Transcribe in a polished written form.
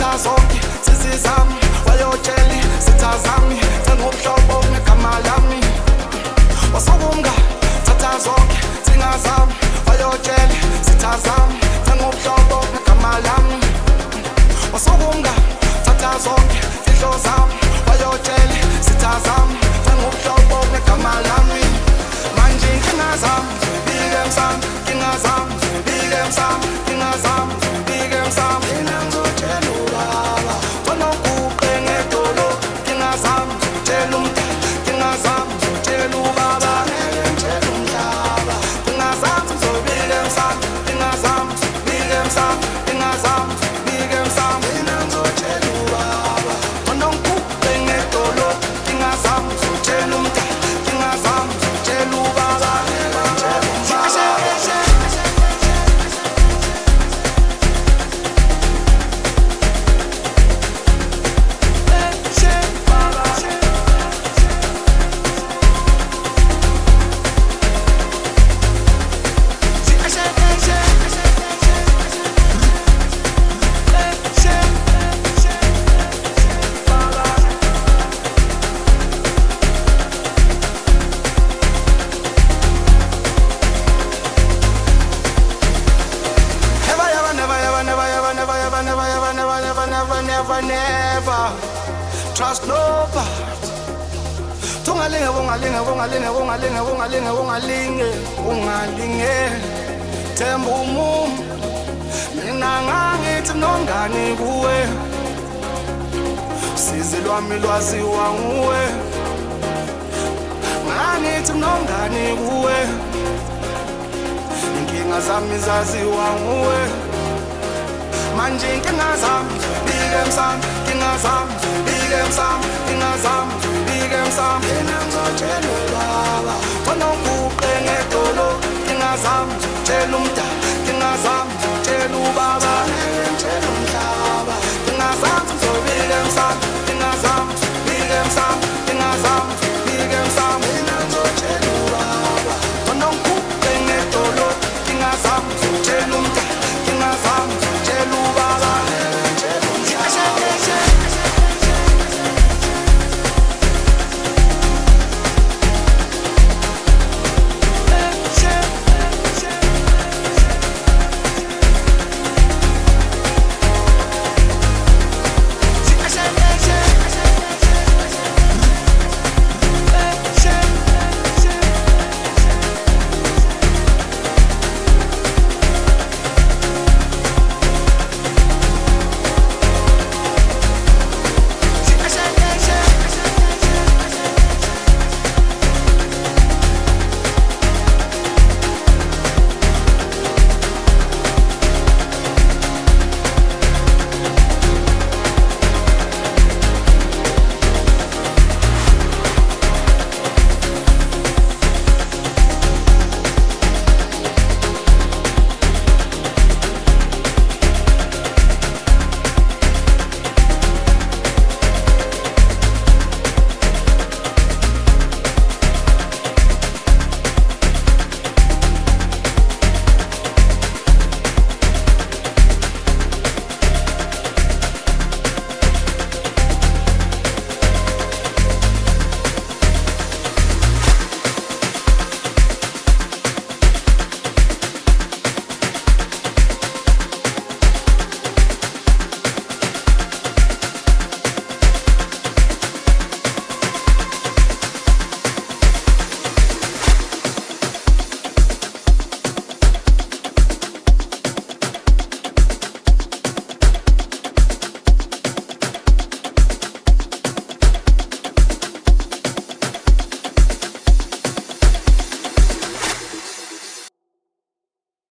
Thatha zonke sizizami wayotsheli sithazami cengobuhlobo negama lami wasukumka thatha zonke singazami wayotsheli sithazami cengobuhlobo negama lami wasukumka thatha zonke fihlo zami wayotsheli sithazami cengobuhlobo negama lami manje ngingazami bike msami ngingazami bike msami ngingazami bike msami ngizotshela ubaba konokuqe ngedolo ngingazami ngizotshela umdala ngingazami ngizotshela ubaba ngitshela umhlaba ngingazami ngizobike msami ngingazami bike msami ngingazami bike msami ngizotshela ubaba konokuqe ngedolo ngingazami ngizotshela umdala ngingazami ngizotshela ubaba never trust nobody. Ungalinge themba umuntu mina ngangithi nongani kuwe sizi lwami lwaziwa nguwe ngangithi nongani kuwe inkinga zami zaziwa nguwe manje inkinga zami bike msami ngingazami bike msami ngingazami bike msami ngizotshela ubaba konokuqe ngedolo ngingazami ngizotshela umdala